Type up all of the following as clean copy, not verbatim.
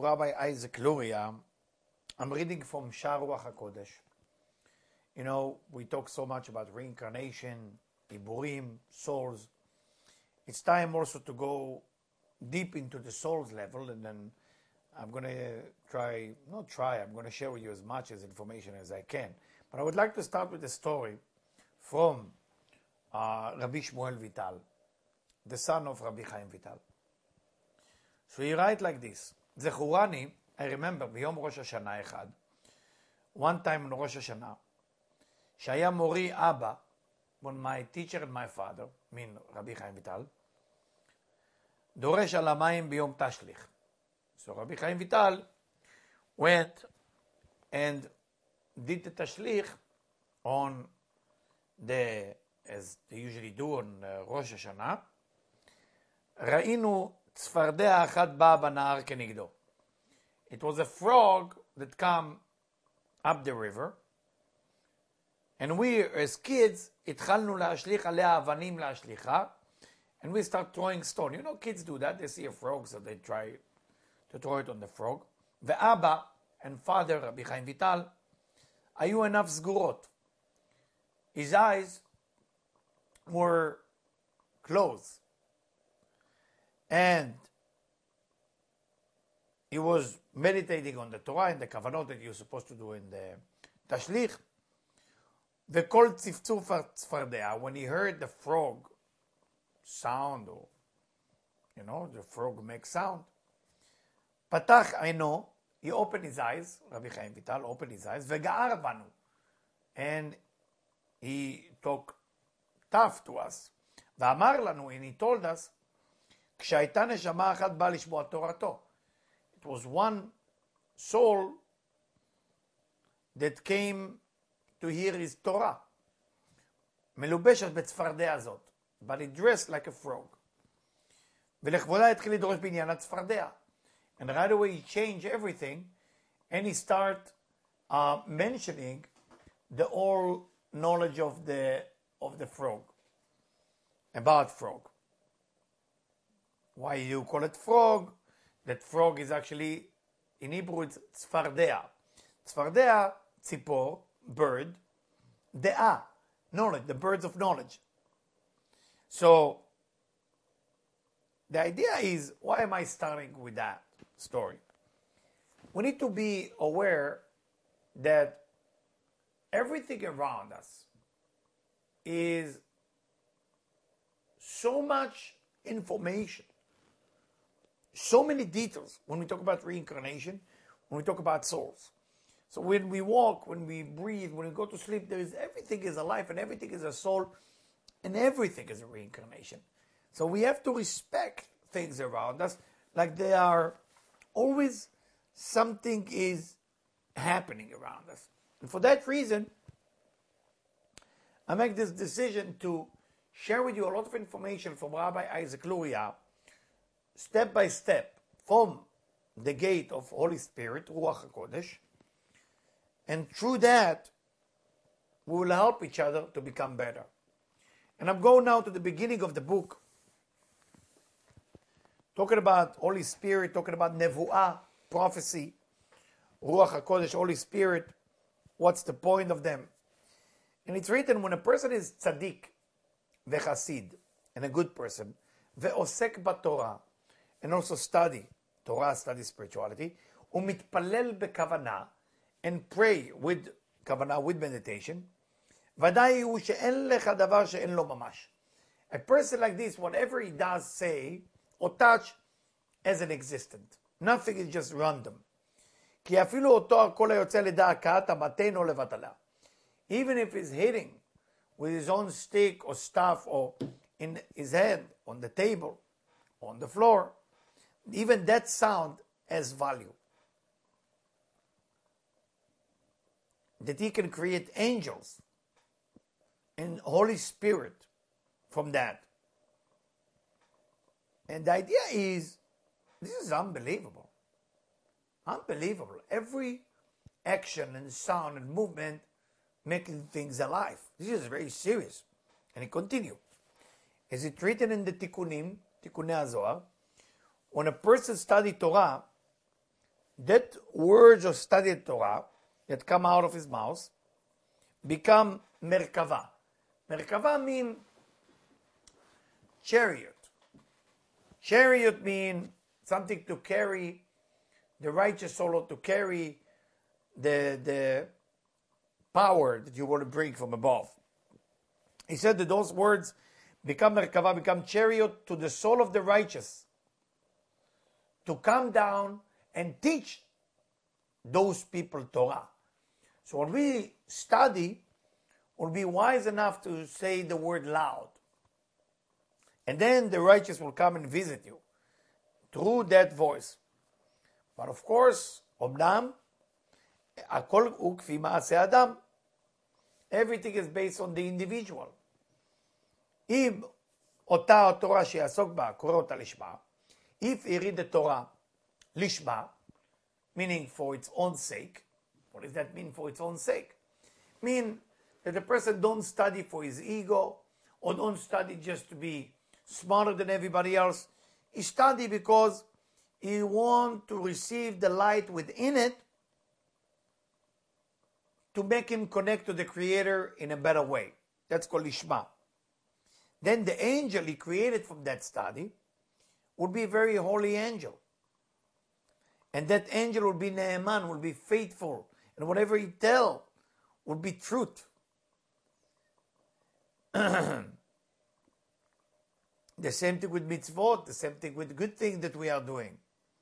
Rabbi Isaac Luria. I'm reading from Sha'ar Ruach HaKodesh. You know, we talk so much about reincarnation, Iburim, souls. It's time also to go deep into the soul's level, and then I'm going to I'm going to share with you as much as information as I can. But I would like to start with a story from Rabbi Shmuel Vital, the son of Rabbi Chaim Vital. So he writes like this: Zechurani, I remember, ביום ראש השנה אחד, one time in ראש השנה, שהיה מורי אבא, when my teacher and my father, mean Rabbi Chaim Vital, דורש על המים ביום תשליך. So Rabbi Chaim Vital went and did the tashlich on as they usually do on ראש השנה. ראינו צפרדע אחת באה בנהר כנגדו. It was a frog that came up the river, and we as kids התחלנו להשליך עליה אבנים להשליכה, and we start throwing stone. You know, kids do that. They see a frog, so they try to throw it on the frog. ואבא and father, Rabbi Chaim Vital, היו עיניו סגורות. His eyes were closed. And he was meditating on the Torah and the kavanot that you're supposed to do in the tashlich. וכל צפצוף הצפרדע, when he heard the frog sound, or you know, the frog makes sound, פתח עינו, he opened his eyes, Rabbi Chaim Vital opened his eyes, וגער בנו, and he talked tough to us, ואמר לנו, and he told us, כשהייתה נשמה אחת באה לשמוע תורתו. It was one soul that came to hear his Torah. מלובשת בצפרדע הזאת, but he dressed like a frog. ולכבודה התחיל לדרוש בעניין הצפרדע. And right away he changed everything, and he started mentioning the whole knowledge of the frog, about frog. Why you call it frog? That frog is actually, in Hebrew, it's tzfardea. Tzfardea, tzipor, bird. Dea, knowledge, the birds of knowledge. So, the idea is, why am I starting with that story? We need to be aware that everything around us is so much information, so many details when we talk about reincarnation, when we talk about souls. So when we walk, when we breathe, when we go to sleep, everything is a life, and everything is a soul, and everything is a reincarnation. So we have to respect things around us like they are always something is happening around us. And for that reason, I make this decision to share with you a lot of information from Rabbi Isaac Luria, step by step, from the gate of Holy Spirit, Ruach HaKodesh, and through that, we will help each other to become better. And I'm going now to the beginning of the book, talking about Holy Spirit, talking about Nevuah, prophecy, Ruach HaKodesh, Holy Spirit, what's the point of them? And it's written, when a person is tzaddik, vechasid, and a good person, ve'osek b'Torah, and also study Torah, study spirituality, umitpalel bekavana, and pray with kavana, with meditation, ודאי הוא שאין לך דבר שאין לו ממש. A person like this, whatever he does, say, or touch, as an existent. Nothing is just random. כי אפילו אותו הכל היוצא לדע הכת, המתנו לבטלה. Even if he's hitting with his own stick or staff, or in his hand, on the table, on the floor, even that sound has value. That he can create angels and Holy Spirit from that. And the idea is, this is unbelievable. Unbelievable. Every action and sound and movement making things alive. This is very serious. And it continues. As it's written in the Tikkunei HaZohar, when a person studies Torah, that words of studied Torah that come out of his mouth become merkava. Merkava means chariot. Chariot means something to carry the righteous soul, to carry the power that you want to bring from above. He said that those words become merkava, become chariot to the soul of the righteous, to come down and teach those people Torah. So when we study, we'll be wise enough to say the word loud. And then the righteous will come and visit you through that voice. But of course, אומנם, הכל הוא כפי מעשה אדם. Everything is based on the individual. אם אותה התורה שיעסוק בה, קורא אותה לשמה, if he read the Torah לשמה, meaning for its own sake, what does that mean for its own sake? Mean that the person don't study for his ego, or don't study just to be smarter than everybody else. He study because he want to receive the light within it to make him connect to the Creator in a better way. That's called Lishma. Then the angel he created from that study would be a very holy angel. And that angel will be Ne'eman, will be faithful. And whatever he tell will be truth. The same thing with mitzvot, the same thing with good things that we are doing.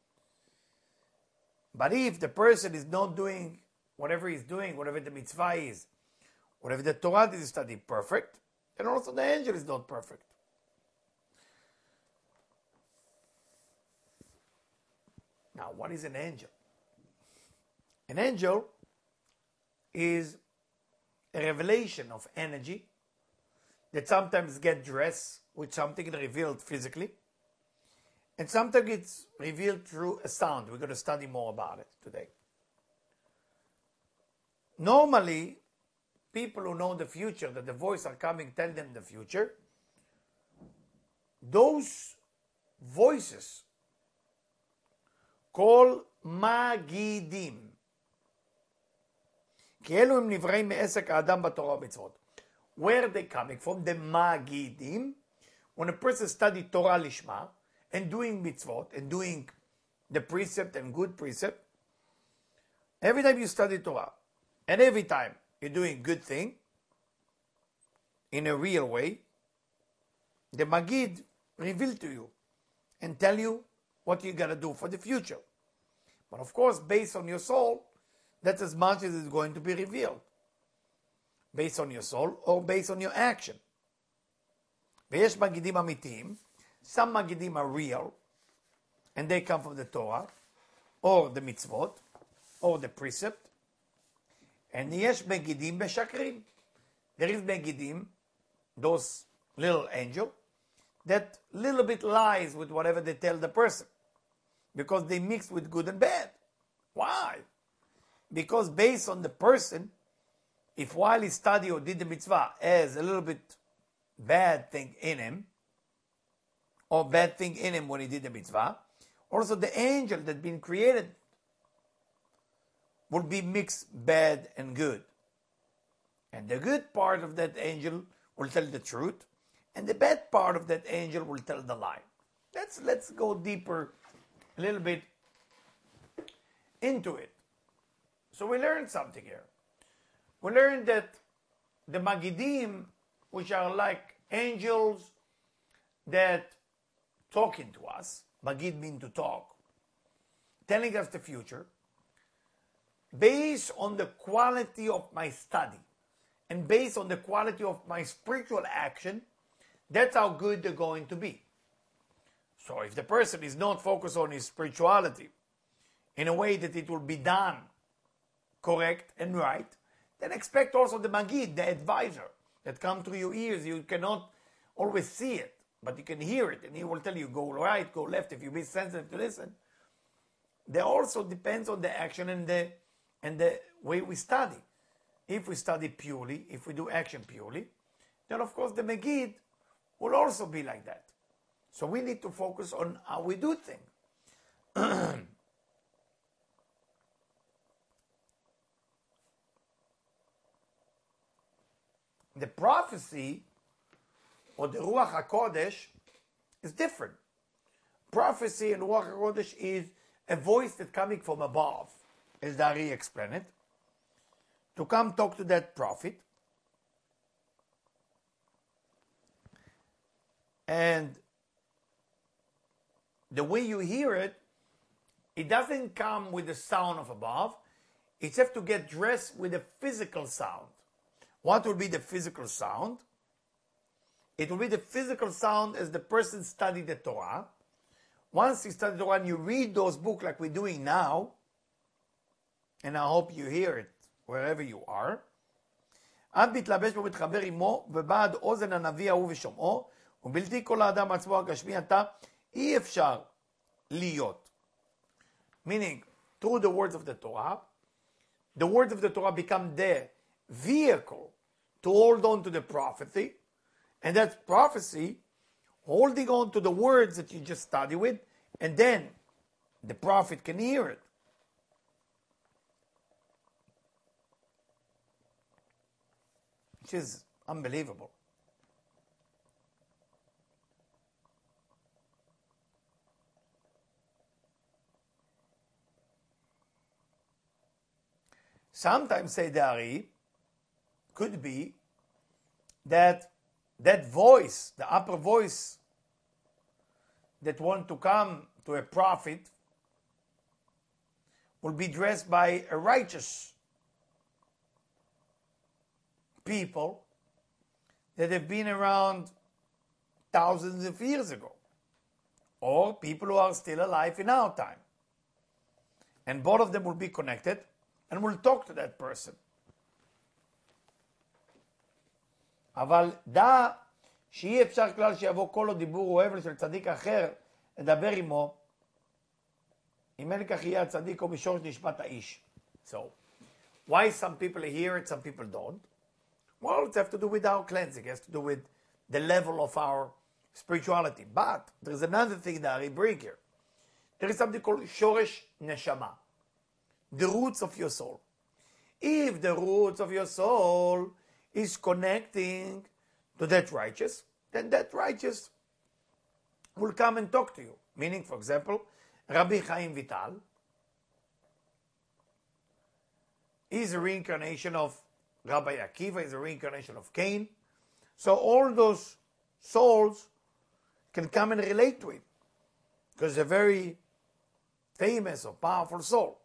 But if the person is not doing whatever he's doing, whatever the mitzvah is, whatever the Torah is studying perfect, then also the angel is not perfect. Now, what is an angel? An angel is a revelation of energy that sometimes get dressed with something revealed physically, and sometimes it's revealed through a sound. We're going to study more about it today. Normally, people who know the future, that the voice are coming, tell them the future, those voices called magidim. כי אלו הם נבראים מעסק האדם בתורה ומצוות. Where are they coming from? The magidim. When a person study Torah lishma and doing mitzvot and doing the precept and good precept, every time you study Torah and every time you're doing good thing in a real way, the magid reveal to you and tell you what you got to do for the future. But of course, based on your soul, that's as much as is going to be revealed. Based on your soul or based on your action. ויש מגידים אמיתיים, some מגידים are real, and they come from the Torah, or the mitzvot, or the precept, and יש מגידים משקרים. There is מגידים, those little angel, that little bit lies with whatever they tell the person, because they mix with good and bad. Why? Because based on the person, if while he studied or did the mitzvah has a little bit bad thing in him, or bad thing in him when he did the mitzvah, also the angel that been created will be mixed bad and good. And the good part of that angel will tell the truth, and the bad part of that angel will tell the lie. Let's go deeper a little bit into it. So we learned something here. We learned that the Magidim, which are like angels that talking to us, Magid means to talk, telling us the future, based on the quality of my study and based on the quality of my spiritual action, that's how good they're going to be. So if the person is not focused on his spirituality in a way that it will be done correct and right, then expect also the Magid, the advisor, that come through your ears. You cannot always see it, but you can hear it, and he will tell you, go right, go left, if you be sensitive to listen. They also depends on the action and the way we study. If we study purely, if we do action purely, then of course the Magid will also be like that. So we need to focus on how we do things. The prophecy or the Ruach HaKodesh is different. Prophecy and Ruach HaKodesh is a voice that's coming from above, as the Ari explained it, to come talk to that prophet. And the way you hear it, it doesn't come with the sound of above. It has to get dressed with a physical sound. What will be the physical sound? It will be the physical sound as the person studied the Torah. Once you study the Torah and you read those books like we're doing now, and I hope you hear it wherever you are, עד מתלבש בו מתחבר עמו, ובעד אוזן הנביא ההוא ושומעו, ובלתי כל האדם עצמו הגשמי עתה, אי אפשר להיות. Meaning, through the words of the Torah become the vehicle to hold on to the prophecy, and that's prophecy, holding on to the words that you just study with, and then the prophet can hear it. Which is unbelievable. Sometimes, say the Ari, could be that voice, the upper voice that want to come to a prophet will be dressed by a righteous people that have been around thousands of years ago, or people who are still alive in our time. And both of them will be connected and will talk to that person. אבל דע שאי אפשר כלל שיבוא כל עוד דיבור או הבל של צדיק אחר לדבר עמו, אם אין כך יהיה הצדיק או בשורש נשמת האיש. So, why some people hear it, some people don't? Well, it has to do with our cleansing. It has to do with the level of our spirituality. But there's another thing that I bring here. There is something called shoresh neshama, the roots of your soul. If the roots of your soul is connecting to that righteous, then that righteous will come and talk to you. Meaning, for example, Rabbi Chaim Vital is a reincarnation of Rabbi Akiva, is a reincarnation of Cain. So all those souls can come and relate to him because it's a very famous or powerful soul.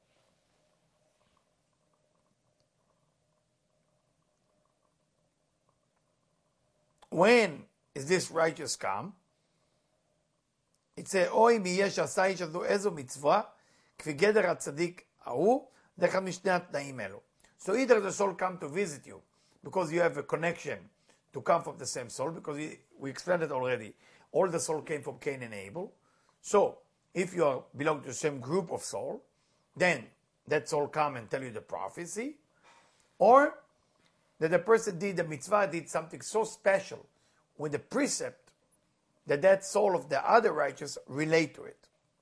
When is this righteous come? It says, "Oy miyesh asay shadu ezo mitzvah kfi geder hatzadik ahu dechad mishne hatnaim elu." So either the soul come to visit you because you have a connection to come from the same soul, because we explained it already. All the soul came from Cain and Abel. So if you belong to the same group of soul, then that soul come and tell you the prophecy, or that the person did the mitzvah, did something so special with the precept that soul of the other righteous relate to it.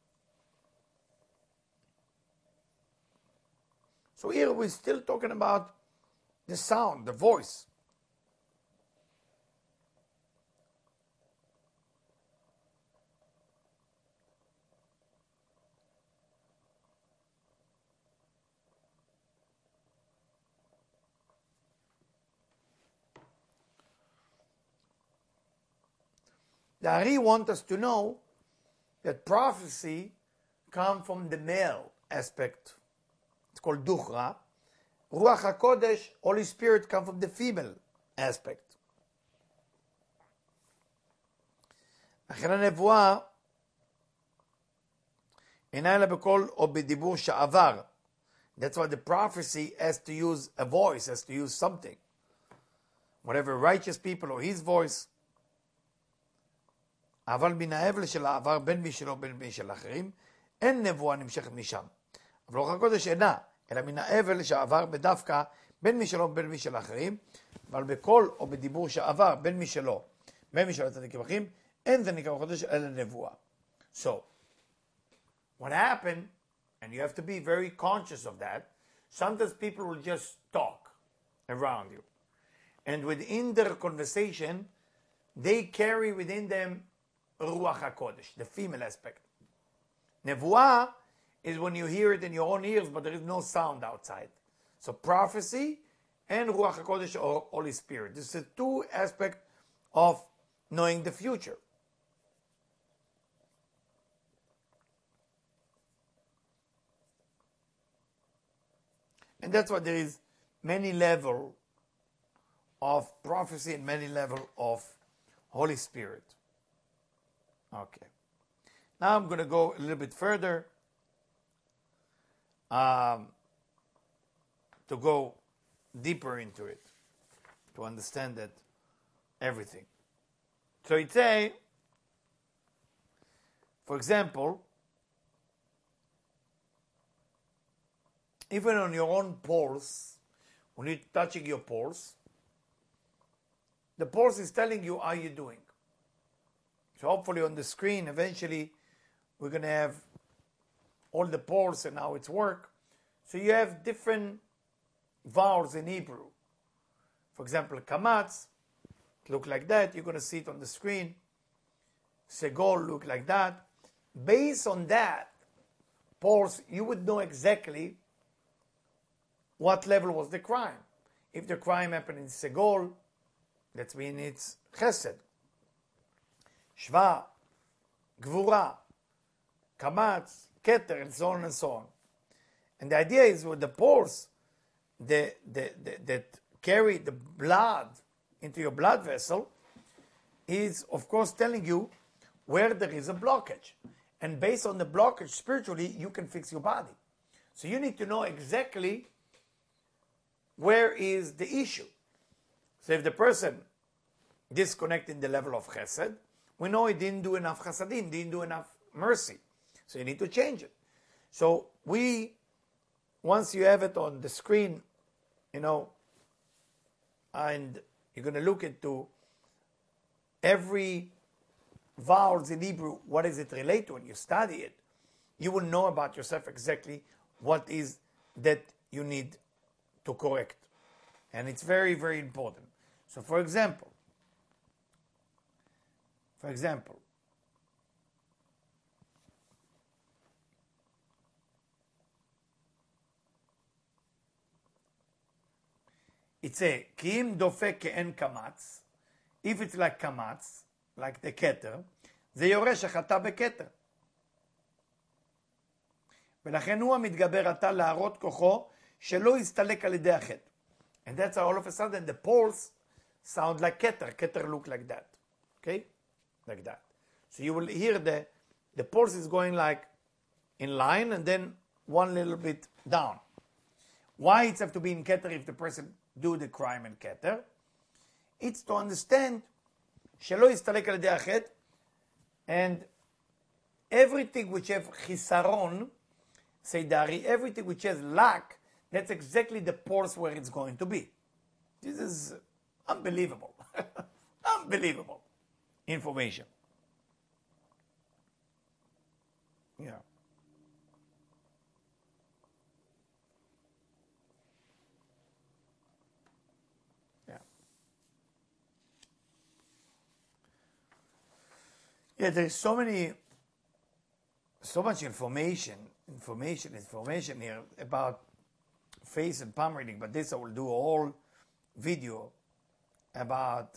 So here we're still talking about the sound, the voice. The Ari want us to know that prophecy comes from the male aspect. It's called Duchra. Ruach HaKodesh, Holy Spirit, come from the female aspect. לכן הנבואה אינה אלא בקול או בדיבור שעבר. That's why the prophecy has to use a voice, has to use something. Whatever righteous people or his voice. אבל מן ההבל של העבר בין מי שלא בין מי של אחרים, אין נבואה נמשכת משם. אבל רוח הקודש אינה, אלא מן ההבל שעבר בדווקא בין מי שלא בין מי של אחרים, אבל בקול או בדיבור שעבר בין מי שלא, בין מי שלא צדיקים אחרים, אין זה נקרא רוח הקודש אלא נבואה. So, what happened, and you have to be very conscious of that, sometimes people will just talk around you. And within their conversation, they carry within them Ruach HaKodesh, the female aspect. Nevuah is when you hear it in your own ears, but there is no sound outside. So prophecy and Ruach HaKodesh, or Holy Spirit. This is the two aspects of knowing the future. And that's why there is many level of prophecy and many level of Holy Spirit. Okay. Now I'm going to go a little bit further to go deeper into it, to understand that everything. So it's a, for example, even on your own pulse, when you're touching your pulse, the pulse is telling you how you're doing. So hopefully on the screen, eventually, we're going to have all the pulse and how it's work. So you have different vowels in Hebrew. For example, kamatz, look like that. You're going to see it on the screen. Segol look like that. Based on that pulse, you would know exactly what level was the crime. If the crime happened in Segol, that means it's Chesed. Shva, Gvura, Kamatz, Keter, and so on and so on. And the idea is with the pulse that carry the blood into your blood vessel is, of course, telling you where there is a blockage. And based on the blockage, spiritually, you can fix your body. So you need to know exactly where is the issue. So if the person disconnected the level of chesed, we know he didn't do enough chasadim, didn't do enough mercy. So you need to change it. So once you have it on the screen, and you're going to look into every vowels in Hebrew, what does it relate to, when you study it, you will know about yourself exactly what is that you need to correct. And it's very, very important. So for example, it's a Kiim dofek ke'en kamatz. If it's like kamatz, like the keter, זה יורש החטא בכתר. ולכן הוא המתגבר עתה להראות כוחו שלא יסתלק על ידי החטא. And that's how all of a sudden the pulse sound like keter. Keter look like that. Okay? Like that. So you will hear the pulse is going like in line and then one little bit down. Why it's have to be in keter if the person do the crime in keter? It's to understand שלא יסתלק על ידי החטא, and everything which have חיסרון, Seidari, everything which has lack, that's exactly the pulse where it's going to be. This is unbelievable. Unbelievable information. Yeah. Yeah, there's so much information here about face and palm reading, but this I will do a whole video about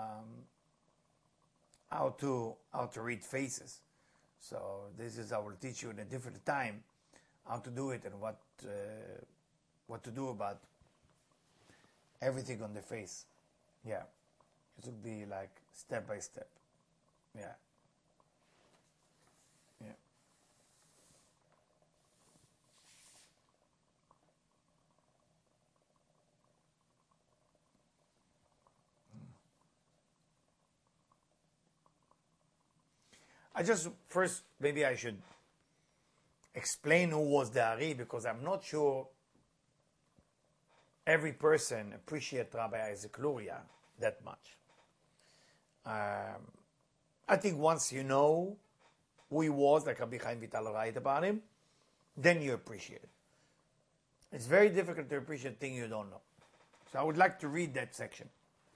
how to read faces. So this is I will teach you in a different time how to do it and what to do about everything on the face. Yeah, it will be like step by step. Yeah. Yeah. First, maybe I should explain who was the Ari, because I'm not sure every person appreciates Rabbi Isaac Luria that much. I think once you know who he was, like Rabbi Chaim Vital write about him, then you appreciate it. It's very difficult to appreciate things you don't know. So I would like to read that section.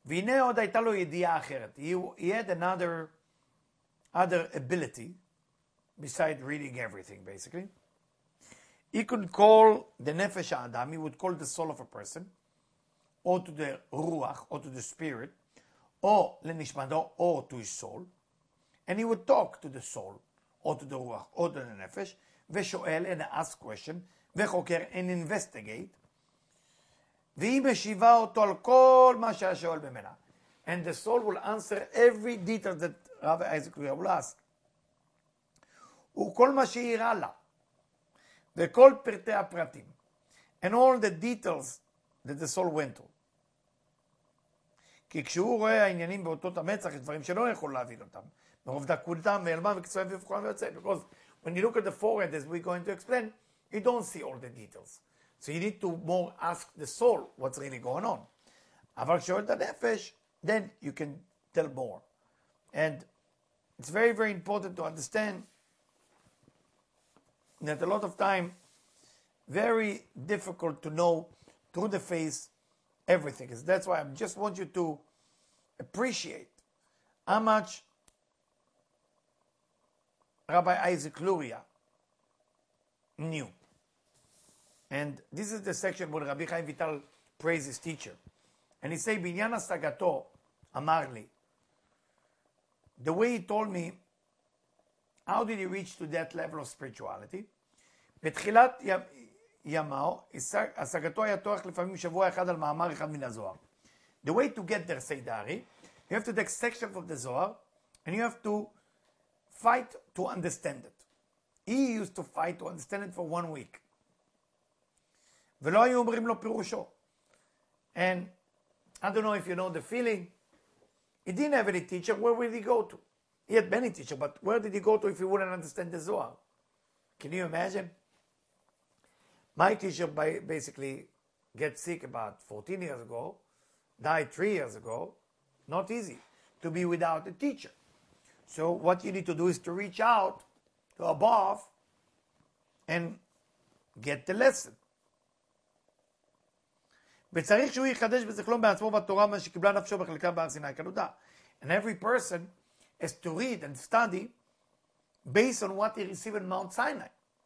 והנה עוד הייתה לו ידיעה אחרת. He had other ability, besides reading everything, basically. He could call the nefesh ha'adam, he would call the soul of a person, or to the ruach, or to the spirit, or lenishmado, or to his soul, and he would talk to the soul, or to the ruach, or to the nefesh, ושואל, and ask question, וחוקר, and investigate, והיא משיבה אותו על כל מה שהיה שואל ממנה. And the soul will answer every detail that Rabbi Isaac Luria will ask. וכל מה שהעירה לה, וכל פרטי הפרטים, and all the details that the soul went through. כי כשהוא רואה העניינים באותות המצח, יש דברים שלא יכול להבין אותם. מרוב דקותם ואלמם וקצועים ובכולם ויוצא. Because when you look at the forehead, as we're going to explain, you don't see all the details. So you need to more ask the soul what's really going on. אבל כששואל את הנפש, then you can tell more. And it's very, very important to understand that a lot of time, very difficult to know through the face everything. That's why I just want you to appreciate how much Rabbi Isaac Luria knew. And this is the section where Rabbi Chaim Vital praised his teacher. And he said, בעניין השגתו, אמר לי, the way he told me, how did he reach to that level of spirituality? בתחילת ימיו, השגתו היה תורך לפעמים שבוע אחד על מאמר אחד מן הזוהר. The way to get there, say Dari, you have to take section from the Zohar, and you have to fight to understand it. He used to fight to understand it for 1 week. ולא היו אומרים לו פירושו. And I don't know if you know the feeling. He didn't have any teacher. Where would he go to? He had many teachers, but where did he go to if he wouldn't understand the Zohar? Can you imagine? My teacher basically get sick about 14 years ago, died 3 years ago. Not easy to be without a teacher. So what you need to do is to reach out to above and get the lesson. וצריך שהוא יחדש בזיכרון בעצמו בתורה מה שקיבלה נפשו בחלקה בהר סיני כנודע. And every person has to read and study based on what he received in Mount Sinai.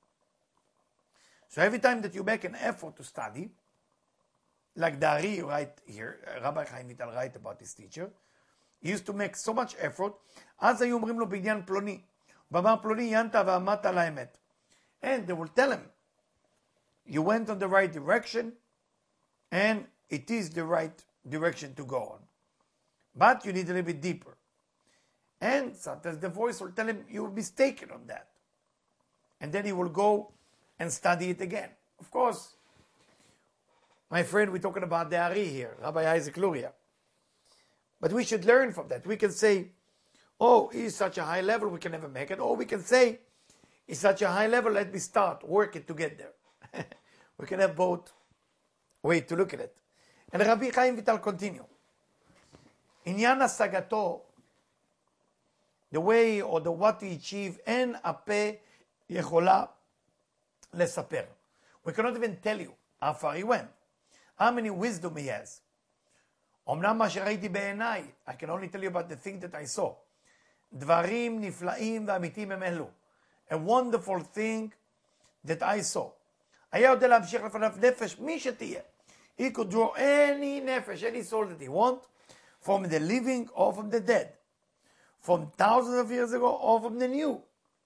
So every time that you make an effort to study, like Dari right here, Rabbi Chaim Vital write about his teacher, he used to make so much effort, אז היו אומרים לו בעניין פלוני, ואמר פלוני ינת ועמדת על האמת. And they will tell him, you went on the right direction, and it is the right direction to go on. But you need a little bit deeper. And sometimes the voice will tell him, you will be mistaken on that. And then he will go and study it again. Of course, my friend, we're talking about the Ari here, Rabbi Isaac Luria. But we should learn from that. We can say, oh, he's such a high level, we can never make it. Or we can say, he's such a high level, let me start, work it to get there. We can have both ways to look at it. And Rabbi Chaim Vital continue. עניין השגתו, the way or the what he achieved, אין הפה יכולה לספר. We cannot even tell you how far he went, how many wisdom he has. אמנם מה שראיתי בעיניי, I can only tell you about the thing that I saw. דברים נפלאים ואמיתיים הם אלו. A wonderful thing that I saw. היה יודע להמשיך לפניו נפש, מי שתהיה. He could draw any nefesh, any soul that he want, from the living or from the dead, from thousands of years ago or from the new.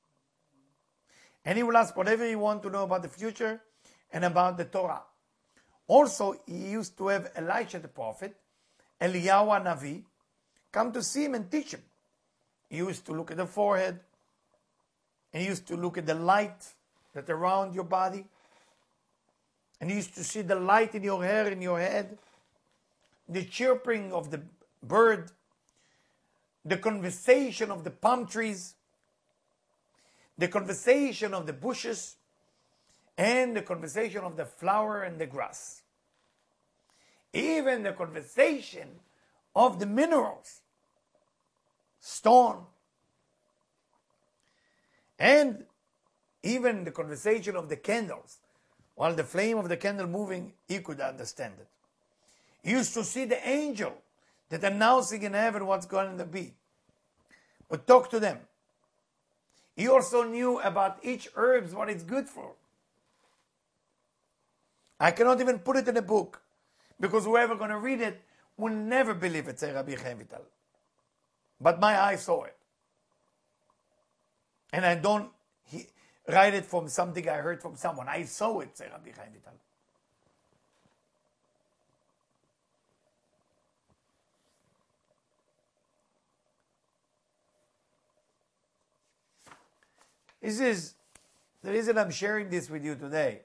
And he will ask whatever he want to know about the future and about the Torah. Also, he used to have Elisha the prophet, Eliyahu Navi, come to see him and teach him. He used to look at the forehead, and he used to look at the light that around your body, and he used to see the light in your hair, in your head, the chirping of the bird, the conversation of the palm trees, the conversation of the bushes, and the conversation of the flower and the grass. Even the conversation of the minerals, stone, and even the conversation of the candles. While the flame of the candle moving, he could understand it. He used to see the angel that announcing in heaven what's going to be. But talk to them. He also knew about each herbs, what it's good for. I cannot even put it in a book, because whoever going to read it will never believe it, say Rabbi Chaim Vital. But my eyes saw it. And I don't write it from something I heard from someone. I saw it, say Rabbi Chaim Vital. This is the reason I'm sharing this with you today,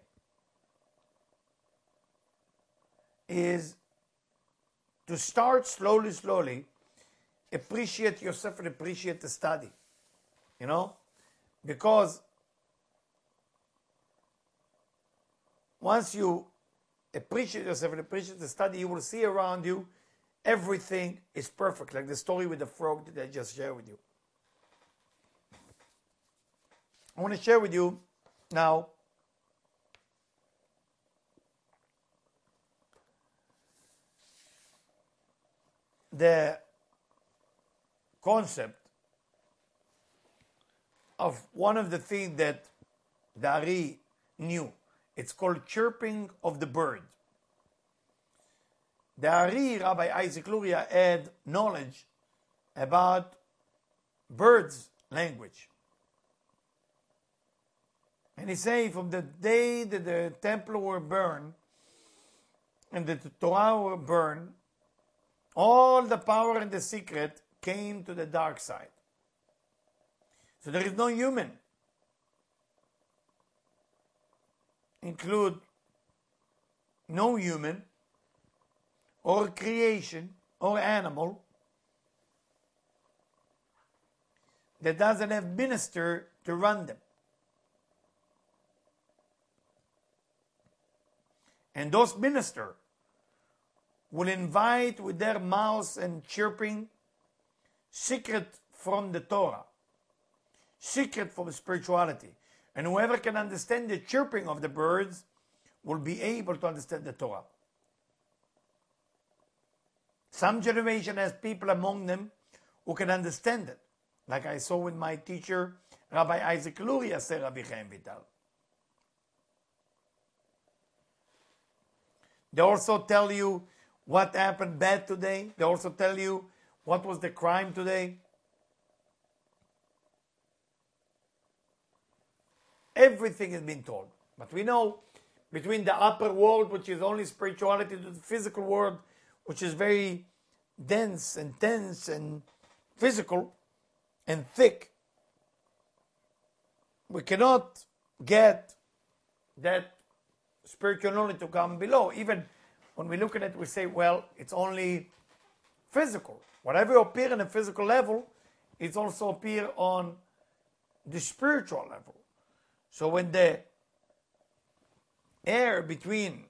is to start slowly, appreciate yourself and appreciate the study. You know? Because once you appreciate yourself and appreciate the study, you will see around you everything is perfect, like the story with the frog that I just shared with you. I want to share with you now the concept of one of the things that the Ari knew. It's called chirping of the bird. The Ari, Rabbi Isaac Luria, had knowledge about birds' language. And he said, from the day that the temple were burned and the Torah were burned, all the power and the secret came to the dark side. So there is no human, include no human or creation or animal that doesn't have minister to run them. And those ministers will invite with their mouths and chirping secret from the Torah, secret from spirituality. And whoever can understand the chirping of the birds will be able to understand the Torah. Some generation has people among them who can understand it, like I saw with my teacher, Rabbi Isaac Luria, say Rabbi Chaim Vital. They also tell you what happened bad today. They also tell you what was the crime today. Everything has been told. But we know between the upper world, which is only spirituality, to the physical world, which is very dense and tense and physical and thick, we cannot get that spiritual knowledge to come below. Even when we look at it, we say, well, it's only physical. Whatever appear in a physical level, it also appear on the spiritual level. So when the air between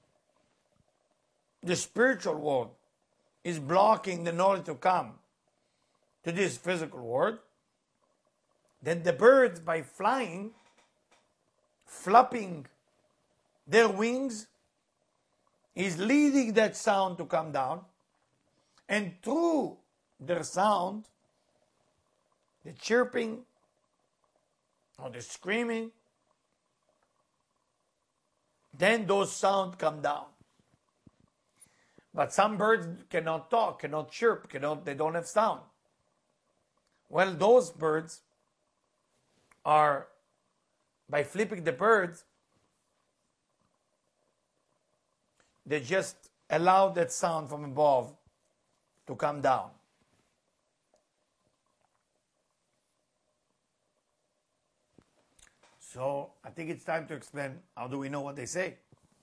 the spiritual world is blocking the knowledge to come to this physical world, then the birds, by flying, flapping their wings, is leading that sound to come down, and through their sound, the chirping or the screaming, then those sounds come down. But some birds cannot talk, cannot chirp, they don't have sound. Well, those birds are, by flipping the birds, they just allow that sound from above to come down. So I think it's time to explain, how do we know what they say?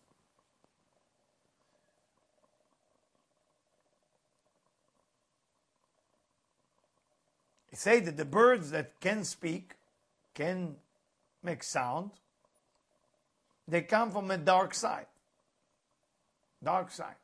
They say that the birds that can speak, can make sound, they come from a dark side. Dark side.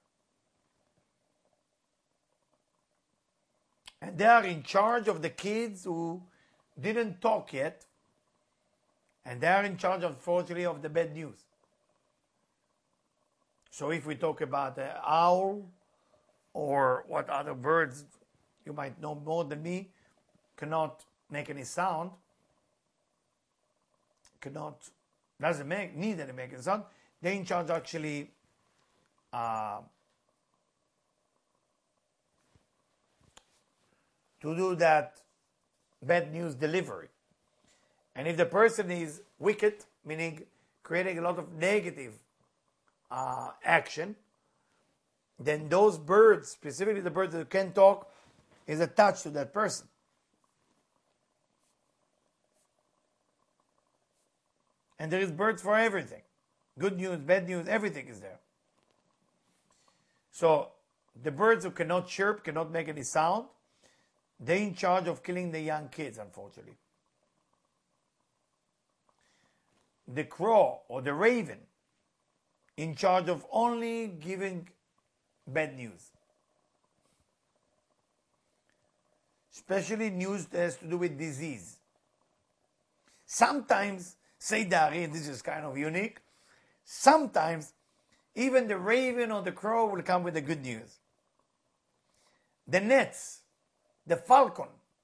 And they are in charge of the kids who didn't talk yet, and they are in charge, unfortunately, of the bad news. So if we talk about an owl or what other birds you might know more than me cannot make any sound, doesn't need any making sound. They're in charge actually to do that bad news delivery. And if the person is wicked, meaning creating a lot of negative action, then those birds, specifically the birds that can talk, is attached to that person. And there is birds for everything. Good news, bad news, everything is there. So the birds who cannot chirp, cannot make any sound, they're in charge of killing the young kids, unfortunately. The crow or the raven, in charge of only giving bad news. Especially news that has to do with disease. Sometimes, say Dari, and this is kind of unique, sometimes even the raven or the crow will come with the good news. The nets, the falcon,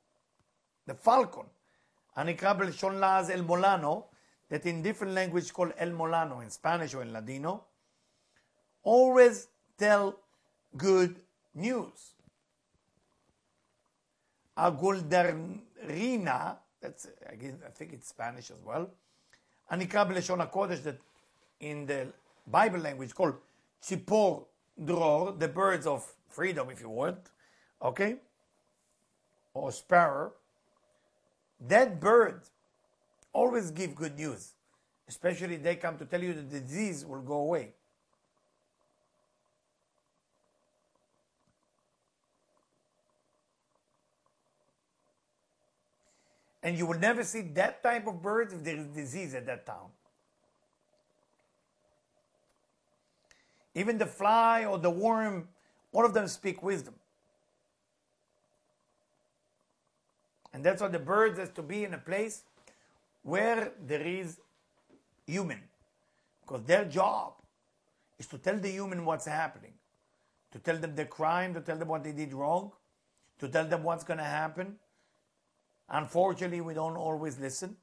הנקרא בלשון לעז El Molano, that in different language called El Molano, in Spanish or in Ladino, always tell good news. A goldarina, that's again, I think it's Spanish as well, הנקרא בלשון הקודש, that in the Bible language called ציפור דרור, the birds of freedom, if you want, okay, or sparrow. That bird always give good news, especially they come to tell you that the disease will go away. And you will never see that type of birds if there is disease at that town. Even the fly or the worm, all of them speak wisdom. And that's why the birds has to be in a place where there is human. Because their job is to tell the human what's happening. To tell them the crime, to tell them what they did wrong, to tell them what's going to happen. Unfortunately, we don't always listen.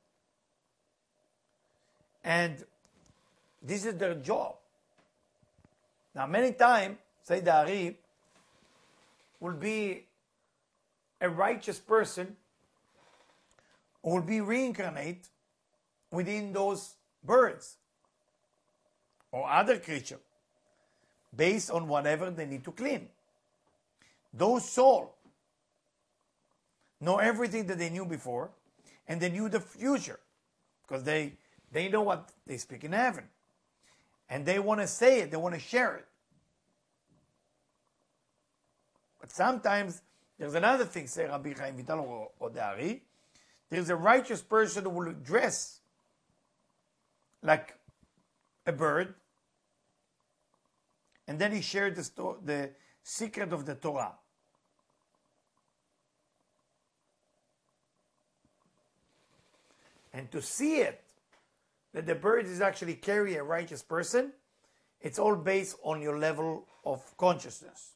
And this is their job. Now, many times, say the Ari will be a righteous person who will be reincarnate within those birds or other creature based on whatever they need to clean. Those souls know everything that they knew before, and they knew the future because they know what they speak in heaven. And they want to say it, they want to share it. But sometimes there's another thing, say Rabbi Chaim Vital or Dari, there's a righteous person who will dress like a bird, and then he shared the secret of the Torah. And to see it, that the bird is actually carry a righteous person, it's all based on your level of consciousness.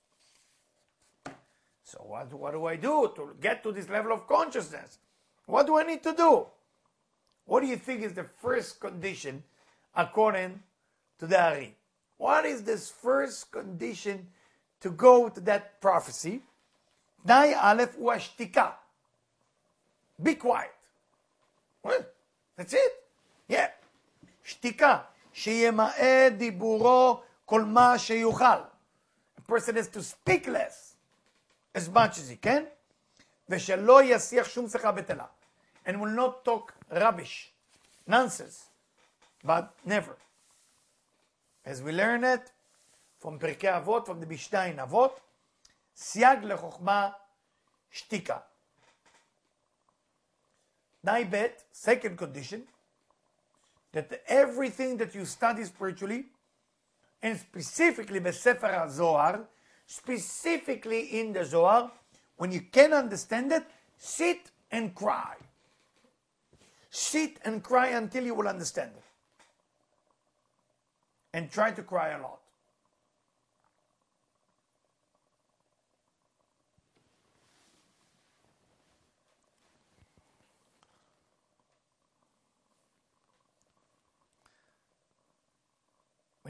So what do I do to get to this level of consciousness? What do I need to do? What do you think is the first condition according to the Ari? What is this first condition to go to that prophecy? תנאי א' הוא השתיקה. Be quiet. Well, that's it. Yeah. שתיקה. שימעט דיבורו כל מה שיוכל. A person has to speak less as much as he can, ושלא יסיח שום שיחה בטלה. And will not talk rubbish, nonsense, but never. As we learn it from פרקי אבות, from the Mishnah in אבות, סייג לחוכמה שתיקה. תנאי ב', second condition, that everything that you study spiritually, and specifically בספר הזוהר, specifically in the Zohar, when you can understand it, sit and cry. Sit and cry until you will understand it. And try to cry a lot.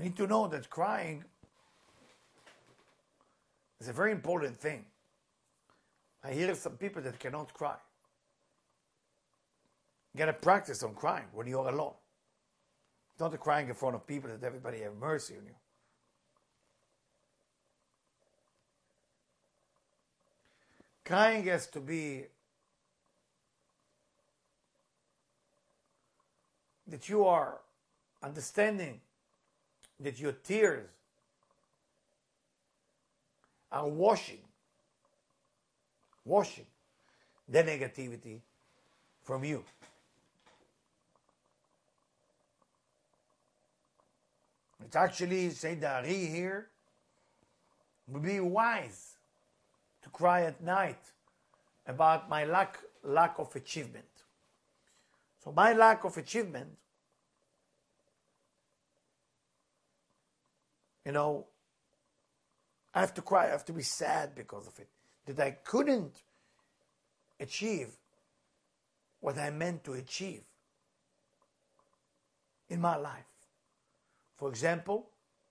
need to know that crying is a very important thing. I hear some people that cannot cry. You got to practice on crying when you're alone. Not the crying in front of people that everybody have mercy on you. Crying has to be that you are understanding that your tears are washing the negativity from you. It's actually, say the Ari here, would be wise to cry at night about my lack of achievement. So my lack of achievement, I have to cry, I have to be sad because of it. That I couldn't achieve what I meant to achieve in my life. For example,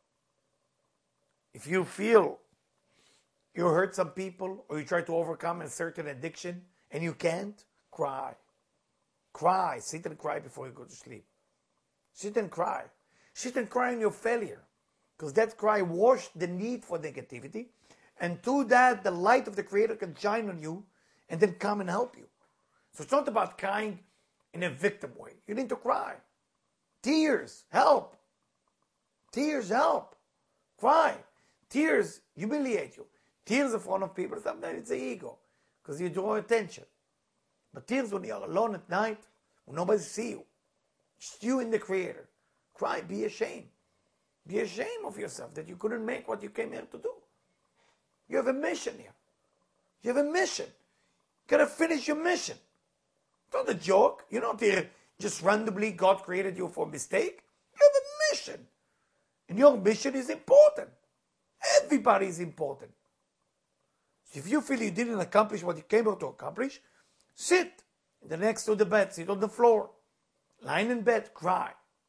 if you feel you hurt some people or you try to overcome a certain addiction and you can't, cry. Cry. Sit and cry before you go to sleep. Sit and cry. Sit and cry in your failure. Because that cry washed the need for negativity. And through that, the light of the Creator can shine on you and then come and help you. So it's not about crying in a victim way. You need to cry. Tears help. Tears help. Cry. Tears humiliate you. Tears in front of people, sometimes it's the ego. Because you draw attention. But tears when you're alone at night, when nobody sees you. Just you and the Creator. Cry. Be ashamed. Be ashamed of yourself that you couldn't make what you came here to do. You have a mission here. You have a mission. You gotta finish your mission. It's not a joke. You're not here just randomly God created you for a mistake. You have a mission. And your mission is important. Everybody is important. So if you feel you didn't accomplish what you came here to accomplish, sit next to the bed, sit on the floor, lie in bed, cry.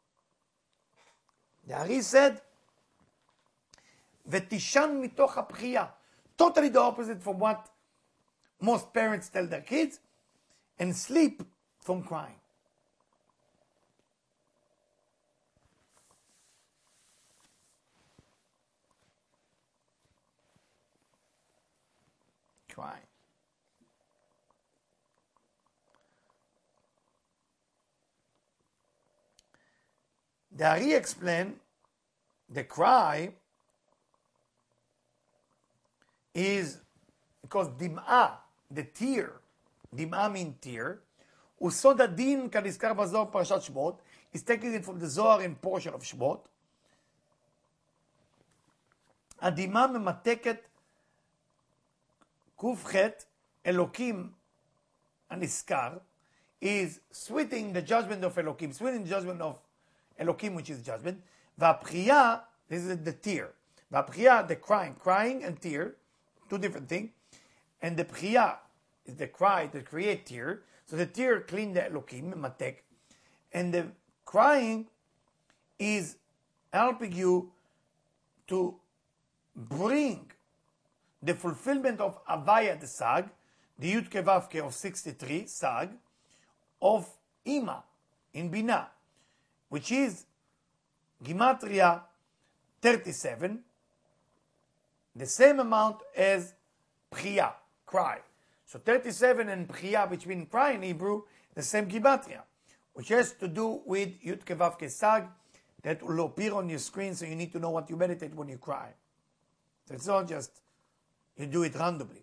The Ari said, ותישן מתוך הבכייה. Totally the opposite from what most parents tell their kids, and sleep from crying. Crying. The Ari explained the cry is because dim'ah, the tear, dim'ah means tear, וסוד הדין כנזכר בזוהר פרשת שמות, is taking it from the Zohar in portion of שמות. הדמעה ממתקת ק"ח אלוקים הנזכר, is sweetening the judgment of Elokim, sweetening the judgment of Elokim, which is judgment. והבכייה, this is the tear. והבכייה, the crying and tear, two different things. And the bchiyah is the cry that create tear. So the tear clean the Elokim, matek. And the crying is helping you to bring the fulfillment of Avaya, the Sag, the Yud Kevavke of 63, Sag, of Ima, in Bina, which is Gematria 37, the same amount as Bchiyah, cry. So 37 and Bchiyah, which means cry in Hebrew, the same Gematria, which has to do with Yud Kevavke Sag, that will appear on your screen, so you need to know what you meditate when you cry. So it's not just you do it randomly.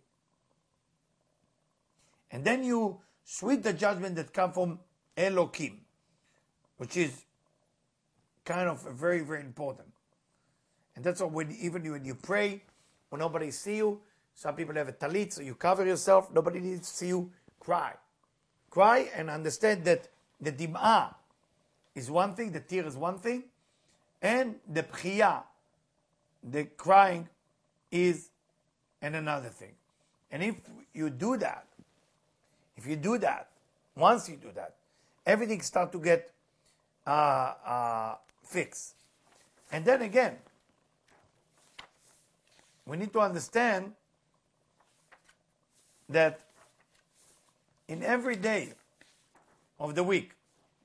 And then you sweet the judgment that come from Elokim, which is kind of very, very important. And that's why even when you pray, when nobody sees you, some people have a talit, so you cover yourself, nobody needs to see you, cry. Cry and understand that the dim'ah is one thing, the tear is one thing, and the bchiyah, the crying, is another thing. And if you do that, once you do that, everything starts to get fixed. And then again, we need to understand that in every day of the week,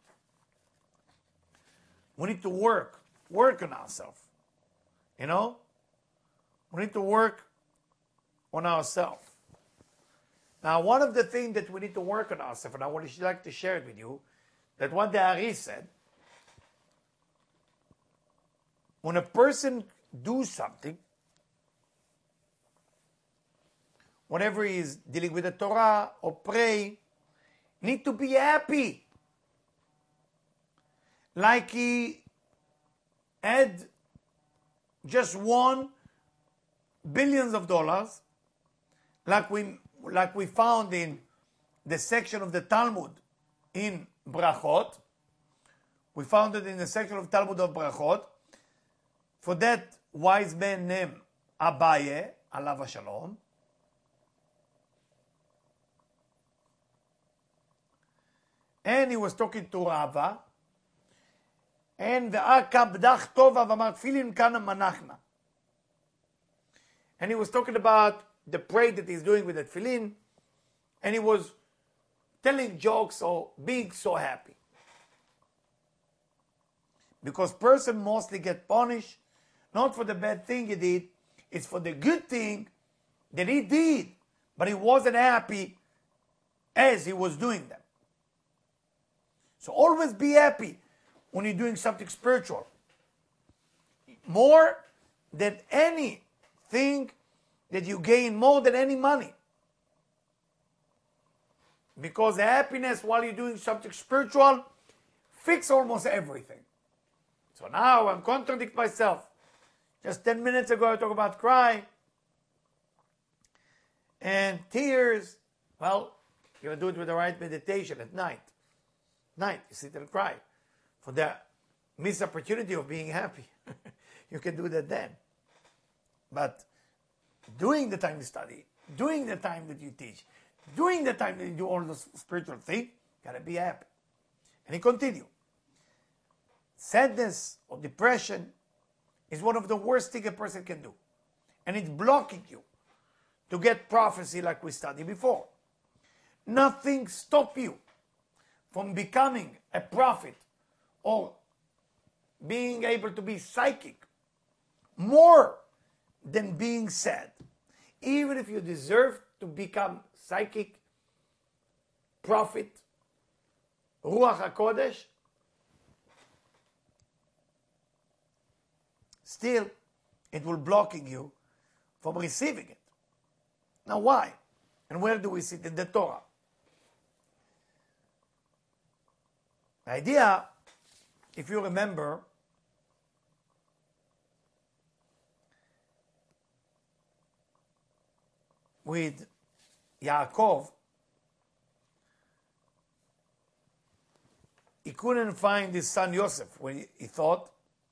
we need to work on ourselves. You know? We need to work on ourselves. Now, one of the things that we need to work on ourselves, and I would like to share it with you, that what the Ari said, when a person do something, whenever he is dealing with the Torah or pray, need to be happy. Like he had just won billions of dollars, like we found in the section of the Talmud in Brachot. We found it in the section of Talmud of Brachot. For that wise man named Abaye, alav hashalom, and he was talking to Rava, and ve'akabdach tova v'amar tfilin kana manachna. And he was talking about the prayer that he's doing with the tefillin, and he was telling jokes or being so happy. Because person mostly get punished, not for the bad thing he did, it's for the good thing that he did, but he wasn't happy as he was doing them. So always be happy when you're doing something spiritual. More than anything that you gain, more than any money. Because the happiness while you're doing something spiritual fix almost everything. So now I'm contradicting myself. Just 10 minutes ago I talked about cry and tears. Well, you're going to do it with the right meditation at night. You sit and cry for the missed opportunity of being happy. You can do that then. But during the time you study, during the time that you teach, during the time that you do all those spiritual things, you gotta be happy. And he continued. Sadness or depression is one of the worst things a person can do. And it's blocking you to get prophecy like we studied before. Nothing stops you from becoming a prophet or being able to be psychic more than being sad. Even if you deserve to become psychic, prophet, Ruach HaKodesh, still it will blocking you from receiving it. Now why? And where do we see it in the Torah? The idea, if you remember, with Yaakov, he couldn't find his son Yosef when he thought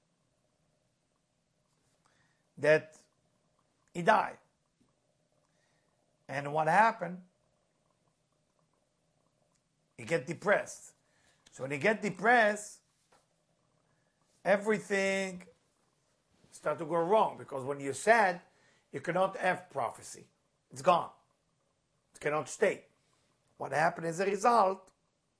that he died. And what happened? He get depressed. So when you get depressed, everything starts to go wrong, because when you're sad, you cannot have prophecy. It's gone. It cannot stay. What happened as a result?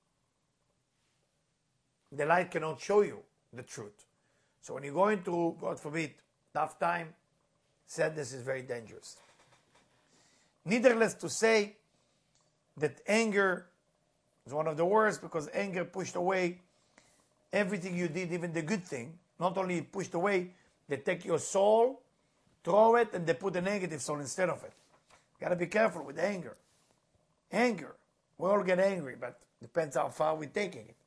The light cannot show you the truth. So when you go into, God forbid, tough time, sadness is very dangerous. Needless to say that anger is one of the worst, because anger pushed away everything you did, even the good thing. Not only pushed away, they take your soul, throw it, and they put a negative soul instead of it. Got to be careful with anger. Anger. We all get angry, but depends how far we're taking it.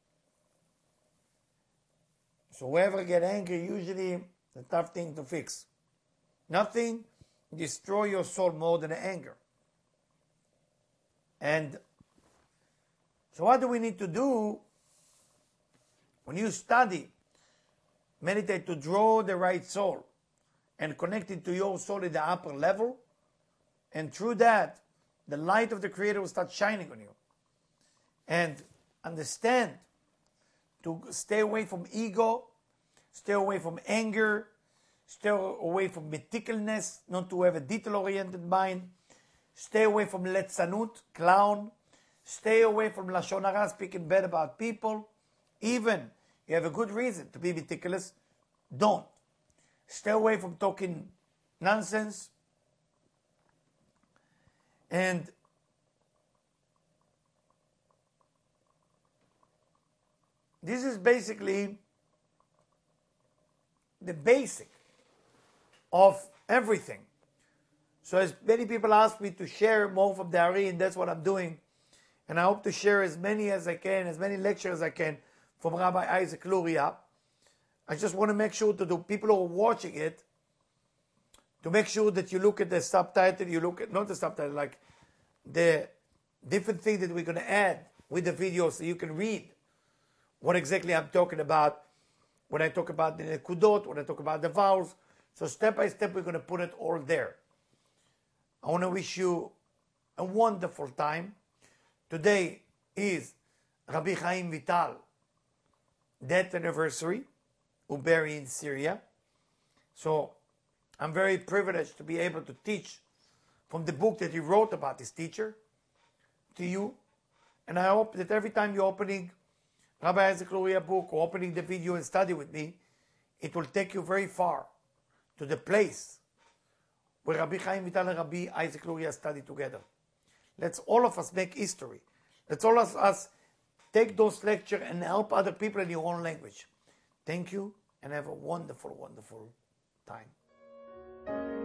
So whoever get angry, usually it's a tough thing to fix. Nothing destroy your soul more than anger. And so what do we need to do? When you study, meditate to draw the right soul and connect it to your soul at the upper level, and through that, the light of the Creator will start shining on you. And understand to stay away from ego, stay away from anger, stay away from meticulousness, not to have a detail-oriented mind, stay away from letzanut, clown, stay away from lashon hara, speaking bad about people. Even you have a good reason to be meticulous, don't. Stay away from talking nonsense. And this is basically the basic of everything. So as many people ask me to share more from the Ari, and that's what I'm doing. And I hope to share as many as I can, as many lectures as I can from Rabbi Isaac Luria. I just want to make sure to the people who are watching it, to make sure that you look at the subtitle, you look at, not the subtitle, like the different things that we're going to add with the video so you can read what exactly I'm talking about when I talk about the nekudot, when I talk about the vowels. So step by step, we're going to put it all there. I want to wish you a wonderful time. Today is Rabbi Chaim Vital death anniversary, who buried in Syria. So I'm very privileged to be able to teach from the book that he wrote about his teacher to you. And I hope that every time you're opening Rabbi Isaac Luria book or opening the video and study with me, it will take you very far to the place where Rabbi Chaim Vital and Rabbi Isaac Luria studied together. Let's all of us make history. Let's all of us take those lectures and help other people in your own language. Thank you and have a wonderful, wonderful time.